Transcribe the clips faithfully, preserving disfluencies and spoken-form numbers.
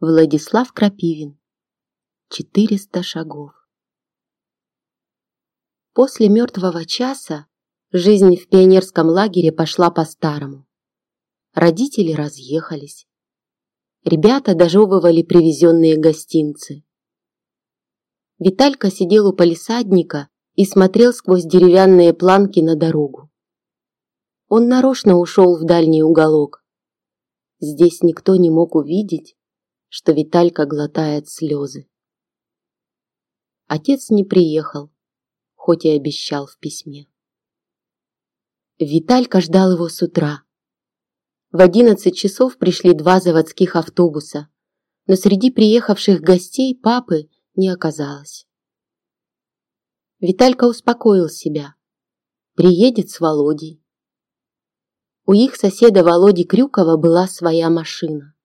Владислав Крапивин. Четыреста шагов. После мертвого часа жизнь в пионерском лагере пошла по-старому. Родители разъехались. Ребята дожевывали привезенные гостинцы. Виталька сидел у палисадника и смотрел сквозь деревянные планки на дорогу. Он нарочно ушел в дальний уголок. Здесь никто не мог увидеть, что Виталька глотает слезы. Отец не приехал, хоть и обещал в письме. Виталька ждал его с утра. В одиннадцать часов пришли два заводских автобуса, но среди приехавших гостей папы не оказалось. Виталька успокоил себя. Приедет с Володей. У их соседа Володи Крюкова была своя машина.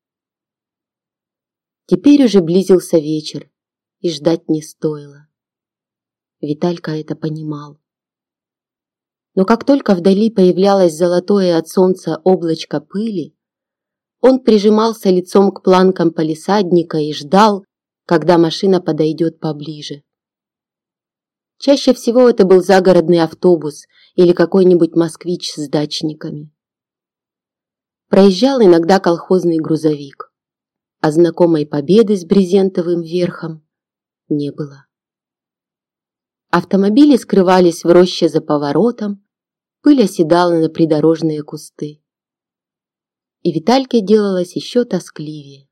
Теперь уже близился вечер, и ждать не стоило. Виталька это понимал. Но как только вдали появлялось золотое от солнца облачко пыли, он прижимался лицом к планкам палисадника и ждал, когда машина подойдет поближе. Чаще всего это был загородный автобус или какой-нибудь москвич с дачниками. Проезжал иногда колхозный грузовик, а знакомой Победы с брезентовым верхом не было. Автомобили скрывались в роще за поворотом, пыль оседала на придорожные кусты. И Витальке делалось еще тоскливее.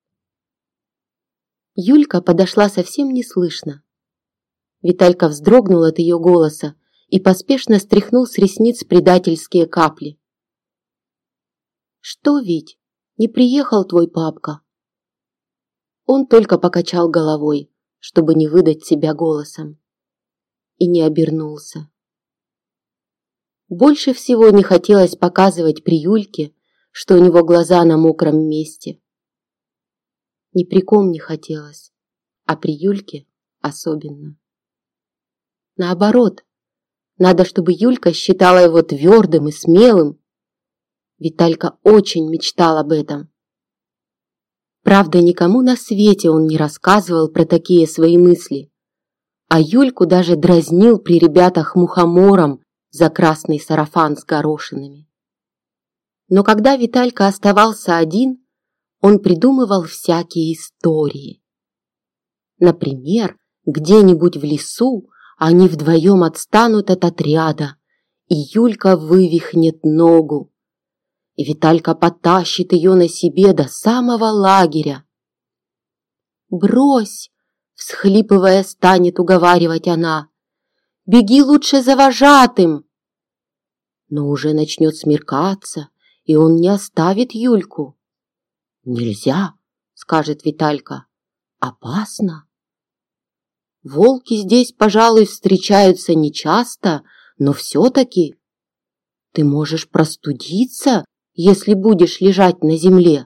Юлька подошла совсем неслышно. Виталька вздрогнул от ее голоса и поспешно стряхнул с ресниц предательские капли. «Что, Вить, не приехал твой папка?» Он только покачал головой, чтобы не выдать себя голосом, и не обернулся. Больше всего не хотелось показывать при Юльке, что у него глаза на мокром месте. Ни при ком не хотелось, а при Юльке особенно. Наоборот, надо, чтобы Юлька считала его твердым и смелым. Виталька очень мечтал об этом. Правда, никому на свете он не рассказывал про такие свои мысли, а Юльку даже дразнил при ребятах мухомором за красный сарафан с горошинами. Но когда Виталька оставался один, он придумывал всякие истории. Например, где-нибудь в лесу они вдвоем отстанут от отряда, и Юлька вывихнет ногу, и Виталька потащит ее на себе до самого лагеря. «Брось!» — всхлипывая, станет уговаривать она. «Беги лучше за вожатым!» Но уже начнет смеркаться, и он не оставит Юльку. «Нельзя!» — скажет Виталька. «Опасно!» Волки здесь, пожалуй, встречаются нечасто, но все-таки ты можешь простудиться, если будешь лежать на земле.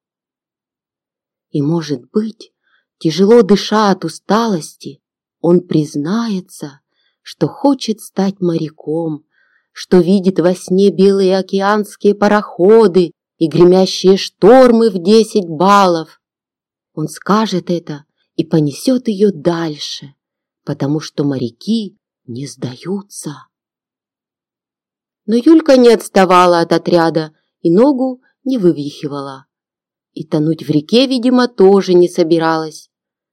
И, может быть, тяжело дыша от усталости, он признается, что хочет стать моряком, что видит во сне белые океанские пароходы и гремящие штормы в десять баллов. Он скажет это и понесет ее дальше, потому что моряки не сдаются. Но Юлька не отставала от отряда и ногу не вывихивала. И тонуть в реке, видимо, тоже не собиралась.